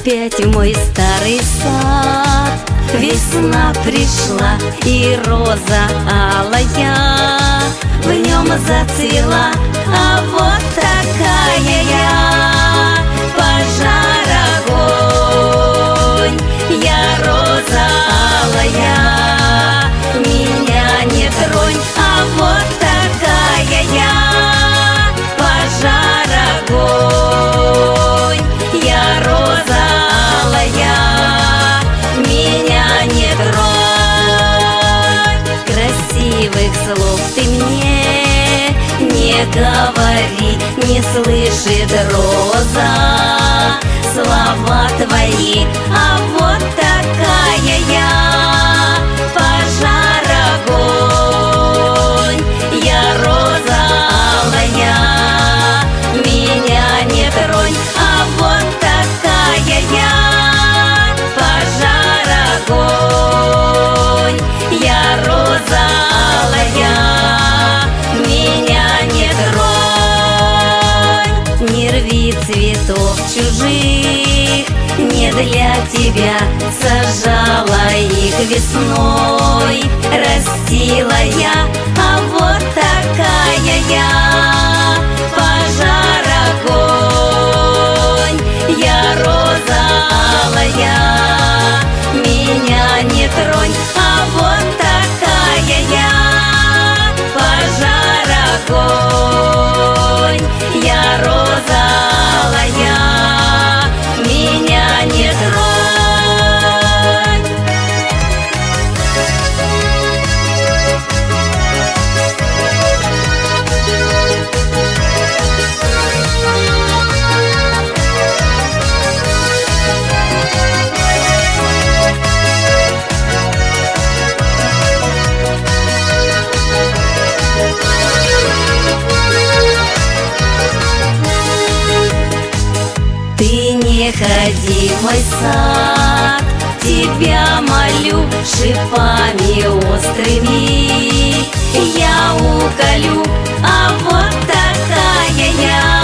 Опять в мой старый сад весна пришла, и роза алая в нем зацвела. А вот такая я, пожар, огонь, я роза алая, меня не тронь. А вот такая я, пожар, огонь, я роза алая, меня не тронь. Красивых слов ты мне не говори, не слышит роза слова твои. А вот такая я, пожар, огонь, я роза алая, меня не тронь. А вот такая я, пожар, огонь, я роза алая, меня не тронь. Не рви цветов чужих, не для тебя сажала их весной, растила я. А вот такая я, пожар, огонь, я роза алая, меня не тронь. А вот такая я, пожар, огонь, я роза алая, меня не тронь. Ты не ходи в мой сад, тебя молю, шипами острыми я уколю. А вот такая я,